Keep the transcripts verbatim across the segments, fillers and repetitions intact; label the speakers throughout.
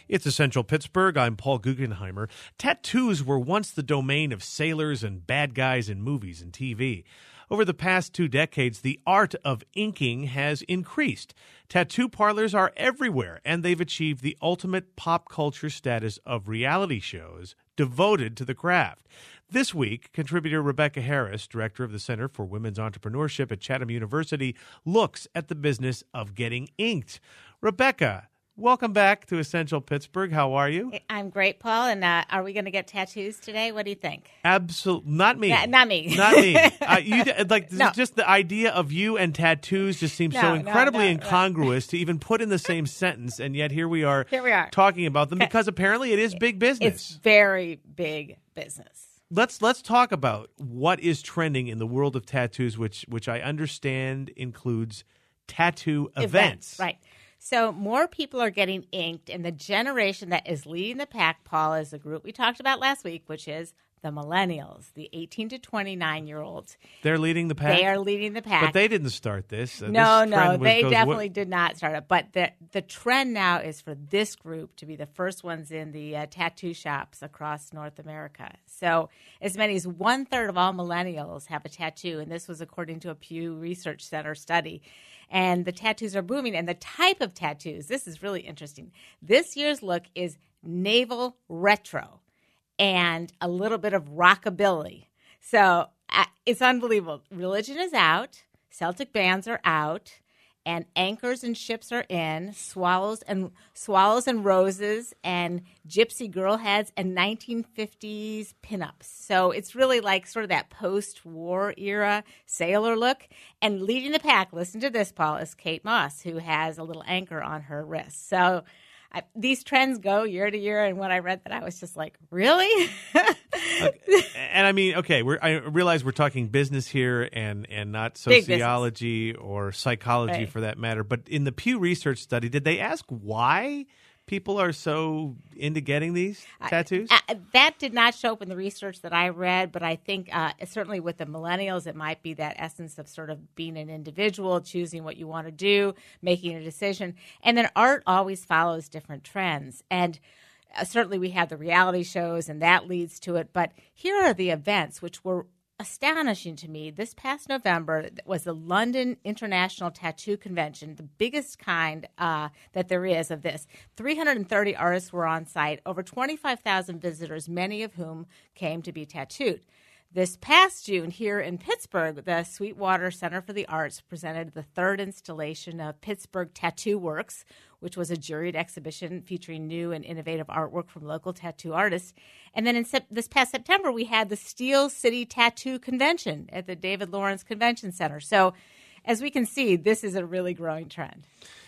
Speaker 1: It's Essential Pittsburgh. I'm Paul Guggenheimer. Tattoos were once the domain of sailors and bad guys in movies and T V. Over the past two decades, the art of inking has increased. Tattoo parlors are everywhere, and they've achieved the ultimate pop culture status of reality shows devoted to the craft. This week, contributor Rebecca Harris, director of the Center for Women's Entrepreneurship at Chatham University, looks at the business of getting inked. Rebecca, welcome back to Essential Pittsburgh. How are you?
Speaker 2: I'm great, Paul. And uh, are we going to get tattoos today? What do you think?
Speaker 1: Absolutely not me.
Speaker 2: Uh, not me.
Speaker 1: Not me. Uh, you like
Speaker 2: No.
Speaker 1: just the idea of you and tattoos just seems
Speaker 2: No,
Speaker 1: so
Speaker 2: no,
Speaker 1: incredibly
Speaker 2: no,
Speaker 1: incongruous to even put in the same sentence, and yet here we are.
Speaker 2: Here we are.
Speaker 1: talking about them because apparently it is big business.
Speaker 2: It's very big business.
Speaker 1: Let's let's talk about what is trending in the world of tattoos, which which I understand includes tattoo events.
Speaker 2: Right. So more people are getting inked, and the generation that is leading the pack, Paul, is the group we talked about last week, which is the millennials, the eighteen to twenty-nine-year-olds.
Speaker 1: They're leading the pack?
Speaker 2: They are leading the pack.
Speaker 1: But they didn't start this. Uh,
Speaker 2: No,
Speaker 1: this
Speaker 2: no,
Speaker 1: trend was-
Speaker 2: they
Speaker 1: goes
Speaker 2: definitely
Speaker 1: wa-
Speaker 2: did not start it. But the the trend now is for this group to be the first ones in the uh, tattoo shops across North America. So as many as one third of all millennials have a tattoo, and this was according to a Pew Research Center study. And the tattoos are booming. And the type of tattoos, this is really interesting. This year's look is naval retro and a little bit of rockabilly. So uh, it's unbelievable. Religion is out. Celtic bands are out. And anchors and ships are in. Swallows and swallows and roses and gypsy girl heads and nineteen fifties pinups. So it's really like sort of that post-war era sailor look. And leading the pack, listen to this, Paul, is Kate Moss, who has a little anchor on her wrist. So I, these trends go year to year, and when I read that, I was just like, really?
Speaker 1: Okay. And I mean, okay, we're, I realize we're talking business here and, and not
Speaker 2: Big
Speaker 1: sociology or psychology
Speaker 2: Right.
Speaker 1: for that matter. But in the Pew Research study, did they ask why people are so into getting these tattoos?
Speaker 2: Uh, that did not show up in the research that I read, but I think uh, certainly with the millennials, it might be that essence of sort of being an individual, choosing what you want to do, making a decision. And then art always follows different trends. And uh, certainly we have the reality shows, and that leads to it. But here are the events, which were astonishing to me. This past November was the London International Tattoo Convention, the biggest kind uh, that there is of this. three hundred thirty artists were on site, over twenty-five thousand visitors, many of whom came to be tattooed. This past June here in Pittsburgh, the Sweetwater Center for the Arts presented the third installation of Pittsburgh Tattoo Works, which was a juried exhibition featuring new and innovative artwork from local tattoo artists. And then in sep- this past September, we had the Steel City Tattoo Convention at the David Lawrence Convention Center. So as we can see, this is a really growing trend.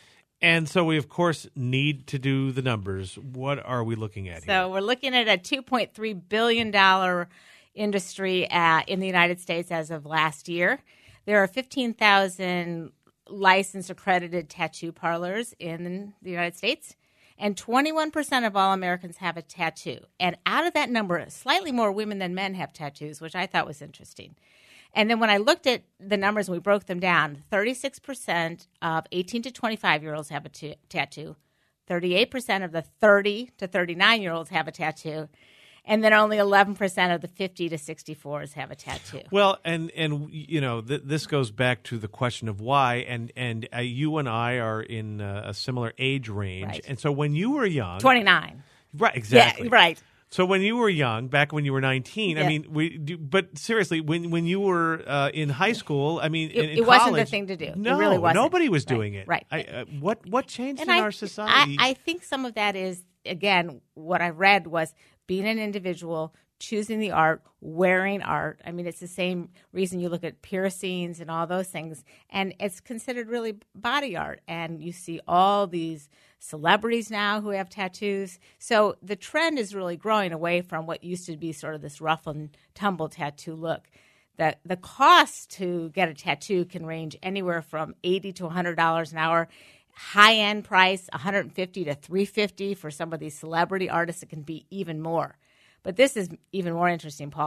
Speaker 1: And so we, of course, need to do the numbers. What are we looking at
Speaker 2: So
Speaker 1: here?
Speaker 2: we're looking at a two point three billion dollars industry uh, in the United States as of last year. There are fifteen thousand licensed accredited tattoo parlors in the United States, and twenty-one percent of all Americans have a tattoo. And out of that number, slightly more women than men have tattoos, which I thought was interesting. And then when I looked at the numbers and we broke them down, thirty-six percent of eighteen to twenty-five-year-olds have a t- tattoo, thirty-eight percent of the thirty to thirty-nine-year-olds have a tattoo, and then only eleven percent of the fifty to sixty-fours have a tattoo.
Speaker 1: Well, and and you know th- this goes back to the question of why, and and uh, you and I are in uh, a similar age range,
Speaker 2: Right.
Speaker 1: and so when you were young,
Speaker 2: twenty-nine.
Speaker 1: right? Exactly,
Speaker 2: Yeah, right.
Speaker 1: So when you were young, back when you were nineteen, I
Speaker 2: Yeah.
Speaker 1: mean, we. Do, but seriously, when when you were uh, in high school, I mean,
Speaker 2: It-
Speaker 1: in, in
Speaker 2: it wasn't the
Speaker 1: college,
Speaker 2: thing to do. It
Speaker 1: No,
Speaker 2: really wasn't.
Speaker 1: nobody was
Speaker 2: Right,
Speaker 1: doing it.
Speaker 2: right.
Speaker 1: I, uh, what what changed
Speaker 2: And
Speaker 1: in
Speaker 2: I,
Speaker 1: our society?
Speaker 2: I, I think some of that is, again, what I read was being an individual, choosing the art, wearing art. I mean, it's the same reason you look at piercings and all those things. And it's considered really body art. And you see all these celebrities now who have tattoos. So the trend is really growing away from what used to be sort of this rough and tumble tattoo look. The, the cost to get a tattoo can range anywhere from eighty to one hundred dollars an hour. High-end price, one hundred fifty to three hundred fifty dollars. For some of these celebrity artists, it can be even more. But this is even more interesting, Paul.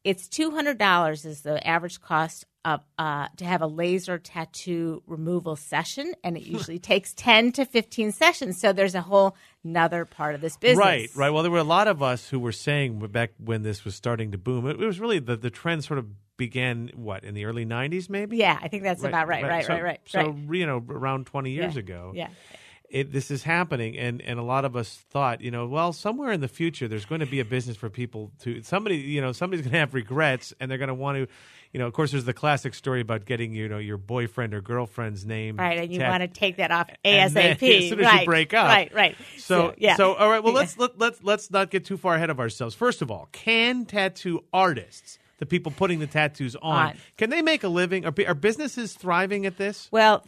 Speaker 2: It's two hundred dollars is the average cost of uh, to have a laser tattoo removal session, and it usually takes ten to fifteen sessions. So there's a whole another part of this business.
Speaker 1: Right, right. Well, there were a lot of us who were saying back when this was starting to boom, it, it was really the, the trend sort of began, what, in the early nineties maybe?
Speaker 2: Yeah, I think that's
Speaker 1: right,
Speaker 2: about right, right,
Speaker 1: so,
Speaker 2: right, right.
Speaker 1: So,
Speaker 2: right.
Speaker 1: you know, around twenty years
Speaker 2: yeah.
Speaker 1: ago.
Speaker 2: Yeah.
Speaker 1: It, this is happening, and, and a lot of us thought, you know, well, somewhere in the future, there's going to be a business for people to somebody, you know, somebody's going to have regrets, and they're going to want to, you know, of course, there's the classic story about getting, you know, your boyfriend or girlfriend's name,
Speaker 2: right, and you
Speaker 1: tat-
Speaker 2: want to take that off
Speaker 1: and then,
Speaker 2: ASAP
Speaker 1: as soon as
Speaker 2: right,
Speaker 1: you break up,
Speaker 2: right, right.
Speaker 1: So,
Speaker 2: so, yeah.
Speaker 1: so all right, well, let's let, let's let's not get too far ahead of ourselves. First of all, can tattoo artists, the people putting the tattoos on,
Speaker 2: On.
Speaker 1: can they make a living? Are, are businesses thriving at this?
Speaker 2: Well,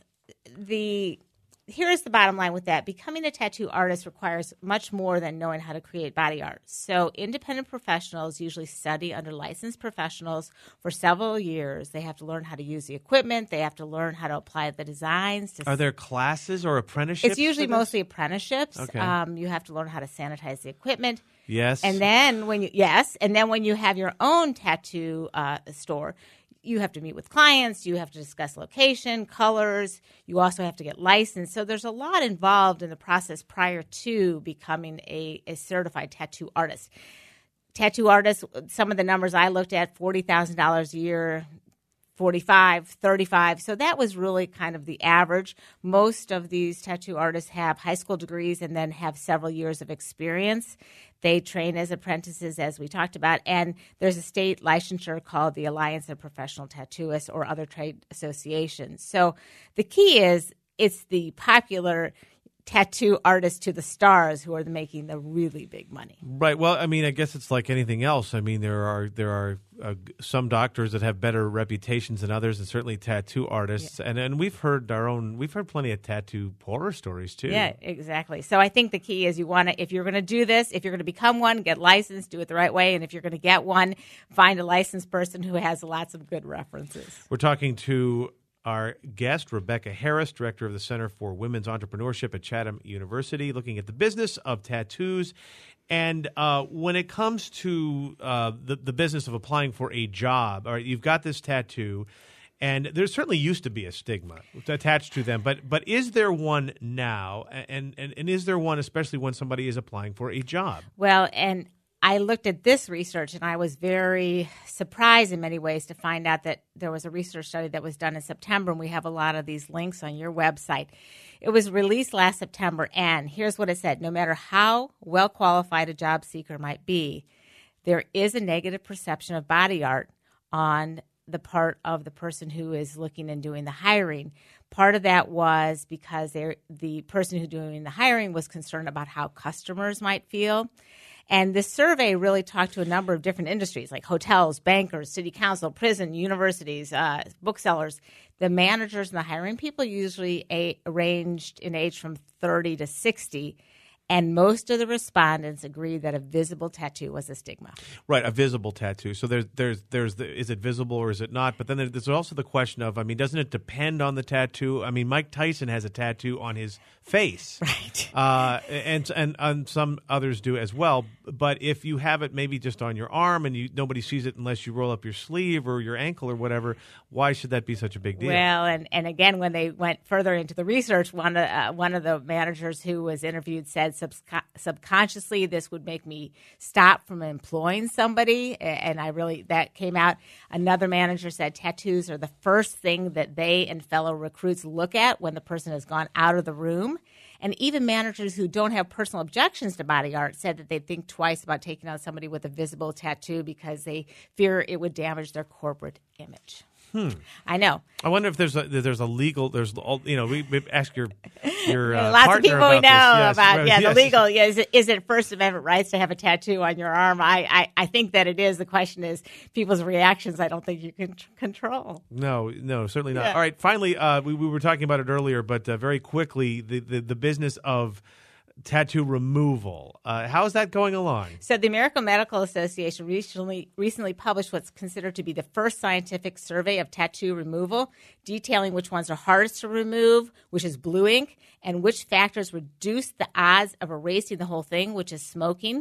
Speaker 2: the here's the bottom line with that. Becoming a tattoo artist requires much more than knowing how to create body art. So independent professionals usually study under licensed professionals for several years. They have to learn how to use the equipment. They have to learn how to apply the designs. To
Speaker 1: Are there classes or apprenticeships?
Speaker 2: It's usually
Speaker 1: for this?
Speaker 2: mostly apprenticeships.
Speaker 1: Okay.
Speaker 2: Um, you have to learn how to sanitize the equipment.
Speaker 1: Yes.
Speaker 2: And then when you yes, and then when you have your own tattoo uh, store, you have to meet with clients. You have to discuss location, colors. You also have to get licensed. So there's a lot involved in the process prior to becoming a, a certified tattoo artist. Tattoo artists, some of the numbers I looked at, forty thousand dollars a year, forty-five, thirty-five. So that was really kind of the average. Most of these tattoo artists have high school degrees and then have several years of experience. They train as apprentices, as we talked about, and there's a state licensure called the Alliance of Professional Tattooists or other trade associations. So the key is it's the popular tattoo artists to the stars who are making the really big money.
Speaker 1: Right. Well, I mean, I guess it's like anything else. I mean, there are there are uh, some doctors that have better reputations than others, and certainly tattoo artists. Yeah. And and we've heard our own. We've heard plenty of tattoo horror stories too.
Speaker 2: Yeah, exactly. So I think the key is you want to, if you're going to do this, if you're going to become one, get licensed, do it the right way, and if you're going to get one, find a licensed person who has lots of good references.
Speaker 1: We're talking to our guest, Rebecca Harris, director of the Center for Women's Entrepreneurship at Chatham University, looking at the business of tattoos. And uh, when it comes to uh, the, the business of applying for a job, all right, you've got this tattoo, and there certainly used to be a stigma attached to them. But but is there one now? And, and, and is there one especially when somebody is applying for a job?
Speaker 2: Well, and I looked at this research, and I was very surprised in many ways to find out that there was a research study that was done in September, and we have a lot of these links on your website. It was released last September, and here's what it said. No matter how well qualified a job seeker might be, there is a negative perception of body art on the part of the person who is looking and doing the hiring. Part of that was because the person who's doing the hiring was concerned about how customers might feel. And this survey really talked to a number of different industries like hotels, bankers, city council, prison, universities, uh, booksellers. The managers and the hiring people usually a- ranged in age from thirty to sixty. And most of the respondents agreed that a visible tattoo was a stigma.
Speaker 1: Right, a visible tattoo. So there's, there's, there's the, is it visible or is it not? But then there's also the question of, I mean, doesn't it depend on the tattoo? I mean, Mike Tyson has a tattoo on his face.
Speaker 2: Right.
Speaker 1: Uh, and, and and some others do as well. But if you have it maybe just on your arm and you nobody sees it unless you roll up your sleeve or your ankle or whatever, why should that be such a big deal?
Speaker 2: Well, and, and again, when they went further into the research, one of, uh, one of the managers who was interviewed said, Subsc- subconsciously this would make me stop from employing somebody, and I really that came out. Another manager said tattoos are the first thing that they and fellow recruits look at when the person has gone out of the room. And even managers who don't have personal objections to body art said that they'd think twice about taking on somebody with a visible tattoo because they fear it would damage their corporate image.
Speaker 1: Hmm.
Speaker 2: I know.
Speaker 1: I wonder if there's a there's a legal there's all you know we, we ask your your uh,
Speaker 2: lots
Speaker 1: partner
Speaker 2: of people
Speaker 1: about
Speaker 2: we know
Speaker 1: this. Yes,
Speaker 2: about
Speaker 1: right,
Speaker 2: yeah
Speaker 1: yes.
Speaker 2: the legal yeah is it, is it First Amendment rights to have a tattoo on your arm? I, I, I think that it is. The question is people's reactions. I don't think you can tr- control.
Speaker 1: No, no, certainly not.
Speaker 2: Yeah.
Speaker 1: All right, finally, uh, we we were talking about it earlier, but uh, very quickly the, the the business of tattoo removal. Uh, how is that going along?
Speaker 2: So the American Medical Association recently recently published what's considered to be the first scientific survey of tattoo removal, detailing which ones are hardest to remove, which is blue ink, and which factors reduce the odds of erasing the whole thing, which is smoking.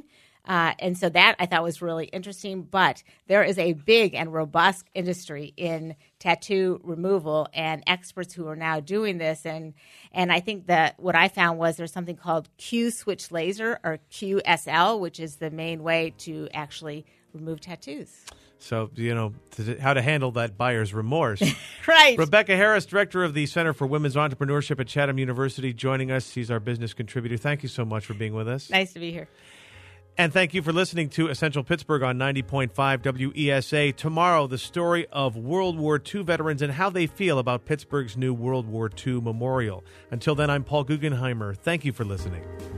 Speaker 2: Uh, and so that I thought was really interesting. But there is a big and robust industry in tattoo removal and experts who are now doing this. And and I think that what I found was there's something called Q-switch laser, or Q S L, which is the main way to actually remove tattoos.
Speaker 1: So, you know, to, how to handle that buyer's remorse.
Speaker 2: Right.
Speaker 1: Rebecca Harris, Director of the Center for Women's Entrepreneurship at Chatham University, joining us. She's our business contributor. Thank you so much for being with us.
Speaker 2: Nice to be here.
Speaker 1: And thank you for listening to Essential Pittsburgh on ninety point five W E S A. Tomorrow, the story of World War Two veterans and how they feel about Pittsburgh's new World War Two memorial. Until then, I'm Paul Guggenheimer. Thank you for listening.